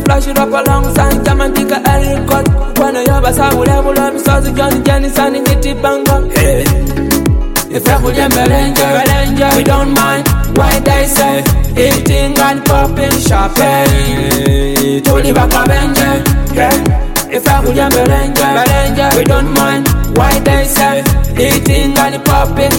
flash it up alongside Jamantica Eric Cut. When I have a sound, level up, so the Johnny Jenny Sunny hit it banga. Hey. If I could Belenja, we don't mind. Why they say eating and popping champagne. Tony Bakabenja, if I could Belenja, we don't mind. Why they say eating and popping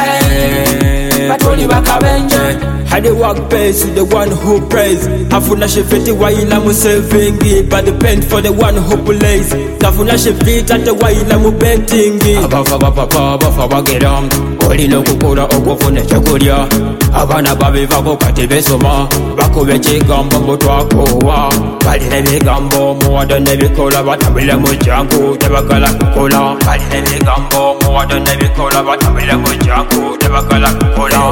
champagne. But Tony Bakabenja. How the work pays to the one who prays. Afuna shifiti waila mu saving, but the pen for the one who plays. Kafuna shifiti ate waila mu betting. Abafa bagera, olina okukula okufuna ekyokulya. Abaana babivaako kati besoma, bakuba ekigambo mbu twakowa. Balina ebigambo muwado n'ebikola, batambulira mu jangu tebagala kukola. Balina ebigambo muwado n'ebikola, batambulira mu jangu tebagala kukola.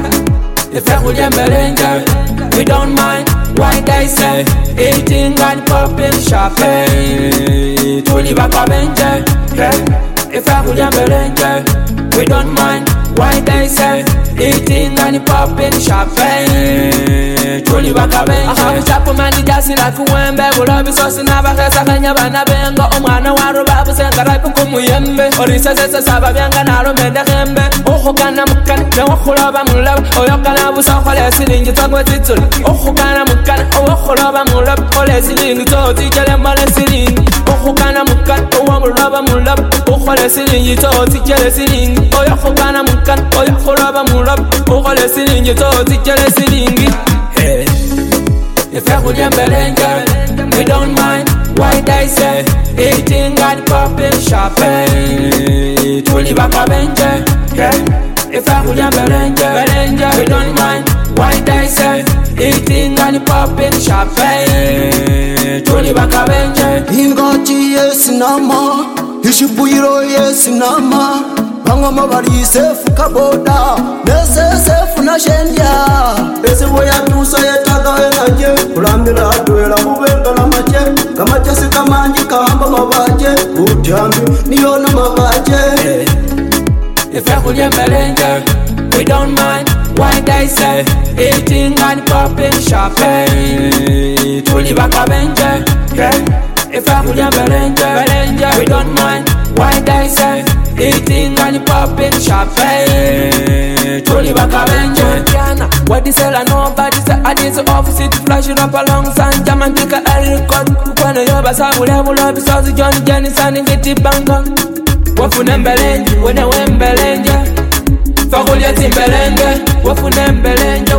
If I could Belenja, we don't mind. Why they say eating and popping champagne. Tony Bakabenja, if I could Belenja, we don't mind. Why they say eating and popping champagne. Tony Bakabenja. Chapo mani jasi na kuwembe, bulobi sosi na bakesa kanya bana bengo. Omwana waro babu senga raipu kumuyembe. Orisa sesa saba byanga naro mende kembe. Oho kana mukana, na wakuloba mulaba. Oyokana busa khole silingi tagwe titsuli. Oho kana mukana, owakuloba mulaba. Khole silingi toti jale male silingi. Oho kana mukana, owamuloba mulaba. Okhole silingi toti jale silingi. Oyokana mukana, owakuloba mulaba. Okhole silingi toti jale silingi. Hey. If I could Belenja, we don't mind. Why they say eating and popping champagne. Tony Bakabenja, if I could Belenja, we don't mind. Why they say eating and popping champagne. Tony Bakabenja. Ingoti yes nama, ishibuyiro yes nama. Bangoma bari sefu kaboda, nese sefu na shendia. Ese boya tusa yetaga enaje, ulambila atuela kubenga na mache. Kamache sikamanji kahamba mabache, ujambi niona mabache. If I could Belenja, we don't mind. Why they say eating and popping champagne. Tony Bakabenja, if I could Belenja, we don't mind. Why they say eating and popping champagne. Tony Bakabenja. What this hell I know about this I did the opposite. Flashing up alongside Jamantica Eric Cut. When I have a sound, level up, so the Johnny Jenny Sunny hit it banga. Wafuna Belenja, when I went Belenja. Fagulia Timbelenja, Wafuna Belenja.